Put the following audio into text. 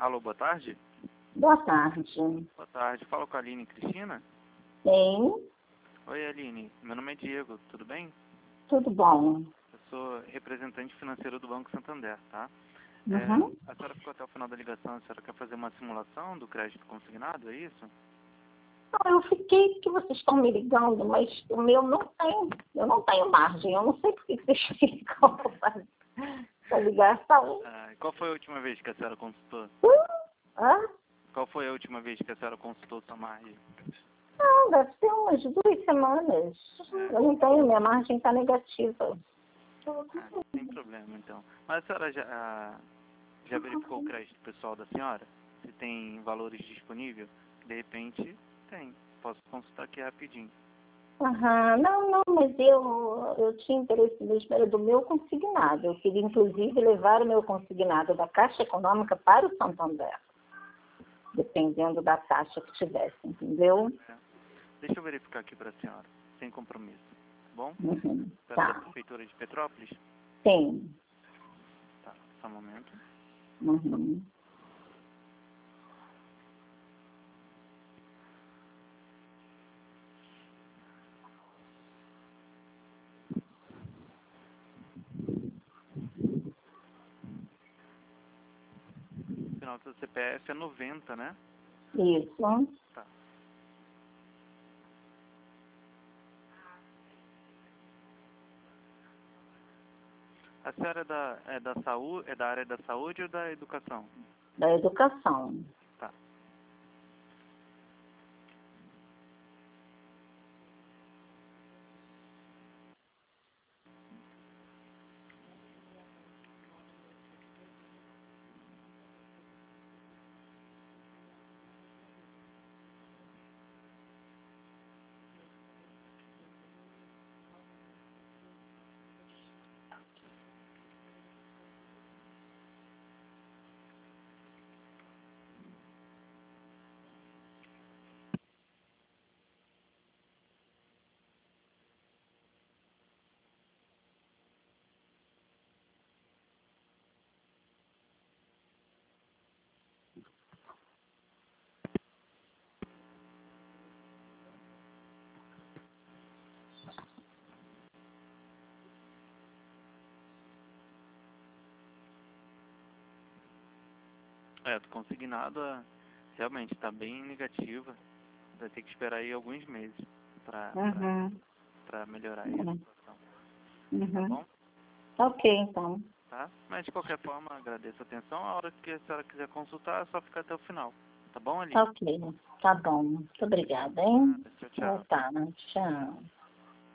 Alô, boa tarde? Boa tarde. Boa tarde. Fala com a Aline Cristina? Sim, Oi, Aline. Meu nome é Diego, tudo bem? tudo bom. Eu sou representante financeiro do Banco Santander, tá? Uhum. A senhora ficou até o final da ligação, a senhora quer fazer uma simulação do crédito consignado, é isso? Não, eu fiquei que vocês estão me ligando, mas o meu não tem. Eu não tenho margem. Eu não sei por que vocês ficam para ligação. Qual foi a última vez que a senhora consultou? Hã? Qual foi a última vez que a senhora consultou sua margem? Não, deve ser umas 2 semanas. Eu não tenho, minha margem está negativa. Sem problema, então. Mas a senhora já verificou o crédito pessoal da senhora? Se tem valores disponíveis? De repente, tem. Posso consultar aqui rapidinho. Aham, não, mas eu tinha interesse mesmo, era do meu consignado. Eu queria, inclusive, levar o meu consignado da Caixa Econômica para o Santander, dependendo da taxa que tivesse, entendeu? Deixa eu verificar aqui para a senhora, sem compromisso, tá bom? Uhum, Da tá. Prefeitura de Petrópolis? Sim. Tá, só um momento. Uhum. O final do seu CPF é 90, né? Isso. Tá. A senhora é da área da saúde ou da educação? Da educação. Tá. Do consignado, realmente está bem negativa. Vai ter que esperar aí alguns meses para Uhum. melhorar aí a Uhum. situação. Tá Uhum. bom? Ok, então. Tá? Mas de qualquer forma, agradeço a atenção. A hora que a senhora quiser consultar, é só ficar até o final. Tá bom, Aline? Ok, tá bom. Muito obrigada, hein? Nada. Tchau, tchau. Tá, tchau.